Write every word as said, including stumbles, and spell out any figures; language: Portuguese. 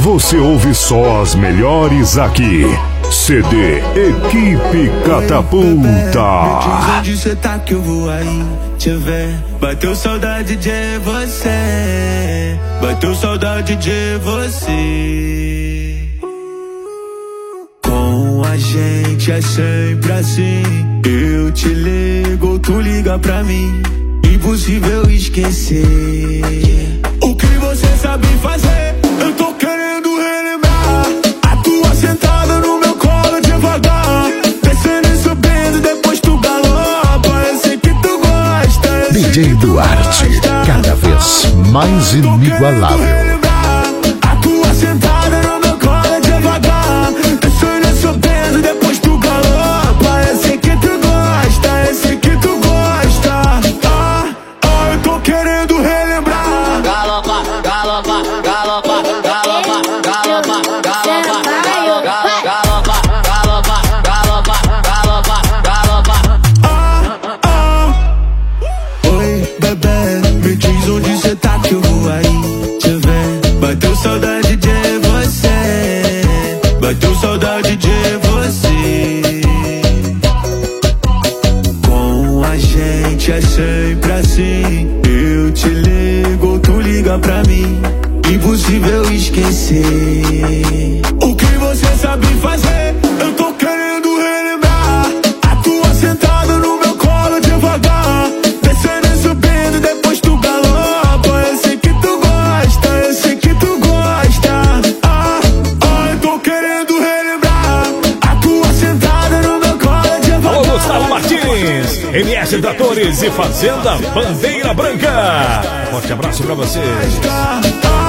Você ouve só as melhores aqui. C D Equipe Catapulta. Me diz onde cê tá que eu vou aí te ver. Bateu saudade de você, bateu saudade de você. Com a gente é sempre assim. Eu te ligo, tu liga pra mim. Impossível esquecer o que você sabe fazer. Eu tô querendo relembrar a tua sentada no meu colo devagar, descendo e subindo, depois tu galopa. Eu sei que tu gosta. D J Duarte, cada vez mais inigualável. A tua sentada no meu colo devagar, descendo e subindo, depois tu galopa. Eu sei que tu gosta, eu sei que tu gosta. Ah, ah, eu tô querendo relembrar. Galopa, galopa, galopa, galopa, galopa, galopa, galopa, galopa, galopa, galopa, galopa. Ah, ah. Oi, bebê, me diz onde cê tá que eu vou aí te ver. Bateu saudade de você, bateu saudade de você. Com a gente é sempre assim. Eu te ligo, tu liga pra mim. Impossível esquecer o que você sabe fazer. Eu tô querendo relembrar a tua sentada no meu colo devagar, descendo e subindo, depois tu galopa. Eu sei que tu gosta, eu sei que tu gosta. Ah, ah, eu tô querendo relembrar a tua sentada no meu colo devagar. Alô, Gustavo Martins, M S Tratores e Fazenda Bandeira Branca. Forte abraço pra vocês. Ah, ah.